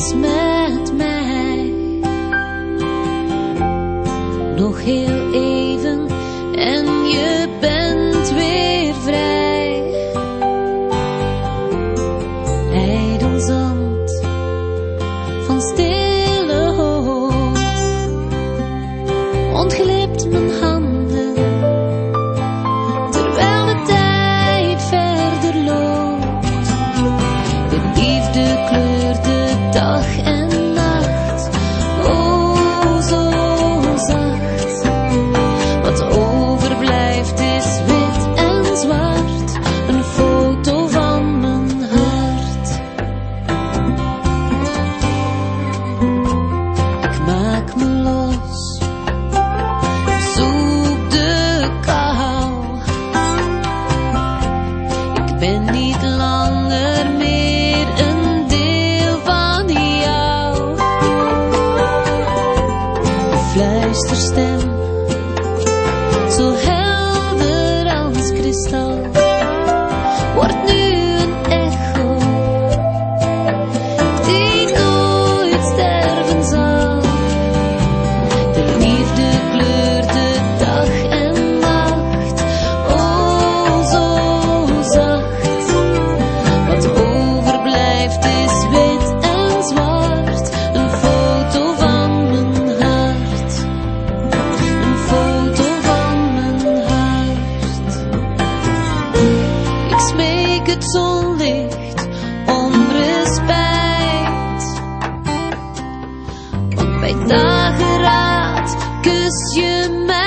is met mij. Nog heel even en je bent weer vrij. Heidelzand van stille hoop ontglipt mijn handen terwijl de tijd verder loopt. De liefde kleurt de dag en nacht, oh zo zacht. Wat overblijft is wit en zwart, een foto van mijn hart. Ik maak me los, zoek de kou. Ik ben niet langer meer een deel van jou. De fluisterstem, zo helder als kristal, wordt nu een echo die nooit sterven zal. De liefde kleurt de dag en nacht, oh zo zacht. Wat overblijft is wit en zwart, een foto van mijn hart. Een foto van mijn hart. Ik smeek het zonlicht om respijt, want bij dageraad kus je mij.